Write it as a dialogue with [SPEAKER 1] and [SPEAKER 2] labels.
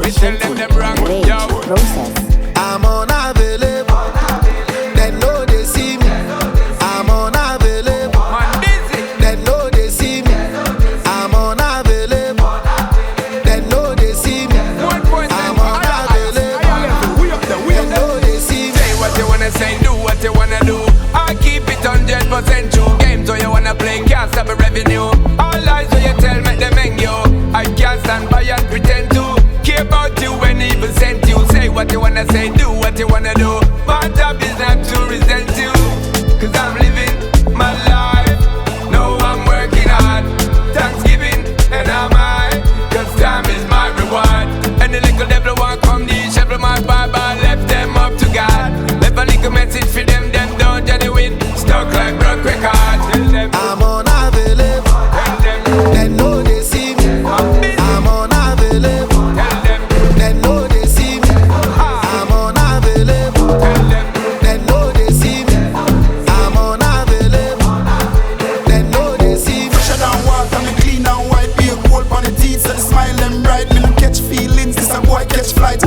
[SPEAKER 1] Me tell them wrong, yo.
[SPEAKER 2] I'm unavailable. They know they see me. I'm unavailable.
[SPEAKER 1] Man busy.
[SPEAKER 2] They know they see me. I'm unavailable. They know they see me.
[SPEAKER 1] 1 point.
[SPEAKER 2] I'm unavailable. They know they see me.
[SPEAKER 1] Say what you wanna say, do what you wanna do. I keep it 100% true. Games where you wanna play can't stop a revenue. All lies where you tell make them hang you. I can't stand by and pretend to care about you when even sent you. Say what you wanna say, do what you wanna do. My job is not to resent you, 'cause I'm living my life. No, I'm working hard. Thanksgiving and I'm high, 'cause time is my reward. And the little devil want come the shovel my Bible, left them up to God. Left a little message for them don't genuine. Stuck like broke record. Tell them
[SPEAKER 2] I'm unavailable.
[SPEAKER 1] tell them
[SPEAKER 2] They know they see me.
[SPEAKER 1] I'm busy.
[SPEAKER 2] I'm unavailable.
[SPEAKER 1] Tell them
[SPEAKER 2] They know they see me. I'm unavailable.
[SPEAKER 1] tell them
[SPEAKER 2] They know they see me. I'm unavailable. They know they see me.
[SPEAKER 3] Fresher than water, me clean and white. Be a cold on the teeth, so the smile them bright. Me no catch feelings, this a boy catch flights.